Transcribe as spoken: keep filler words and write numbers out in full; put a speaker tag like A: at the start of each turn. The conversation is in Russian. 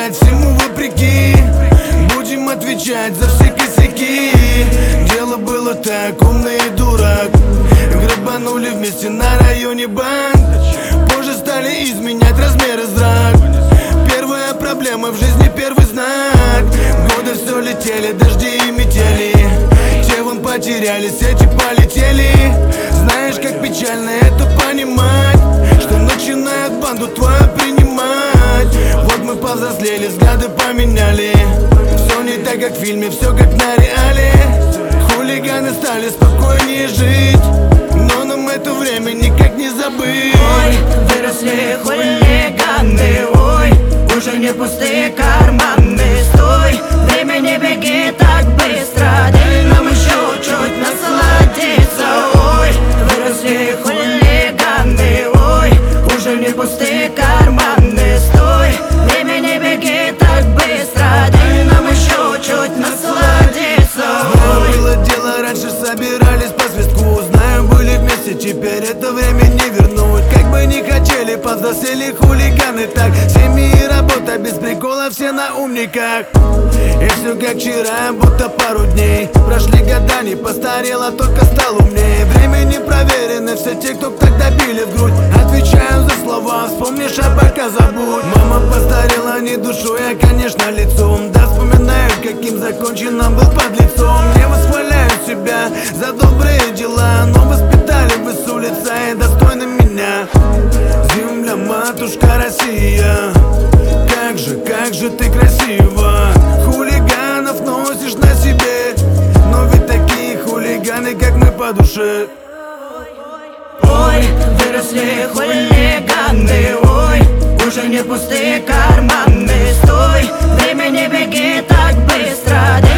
A: продолжать всему вопреки. Будем отвечать за все косяки. Дело было так, умный дурак. Грабанули вместе на районе банк. Позже стали изменять размеры зрак. Первая проблема в жизни, первый знак. Годы все летели, дожди и метели. Те вон потерялись, эти полетели. Знаешь, как печально это понимать, что начинают банду твою принимать. Вот мы повзрослели, взгляды поменяли. Все не так, как в фильме, все как на реале. Хулиганы стали спокойнее жить, но нам это время никак не забыть.
B: Ой, выросли хулиганы, ой, уже не пустые карманы. Стой, время не беги так быстро, дай нам еще чуть насладиться. Ой, выросли хулиганы, ой, уже не пустые карманы. Стой, время не беги так быстро, дай нам еще чуть насладиться.
A: Знаю, было дело, раньше собирались по свистку. Знаю, были вместе, теперь это время не вернуть. Как бы не хотели, повзрослели хулиганы так. Семьи и работа, без прикола, все на умниках. И все как вчера, будто пару дней. Прошли года, не постарела, только стал умнее. Время не проверено, все те, кто тогда били в грудь. Отвечаю за слова, вспомнишь, а пока забудь. Мама постарела не душой, а, конечно, лицом. Да, вспоминаю, каким законченным был под лицом. Не восхваляю себя за добрые дела, но воспитали вы с улицы и достойны меня. Земля, матушка Россия, как же, как же ты красива. Хулиганов носишь на себе, но ведь такие хулиганы, как мы, по душе.
B: Ой, выросли хулиганы, ой, уже не пустые карманы. Стой, время не беги так быстро.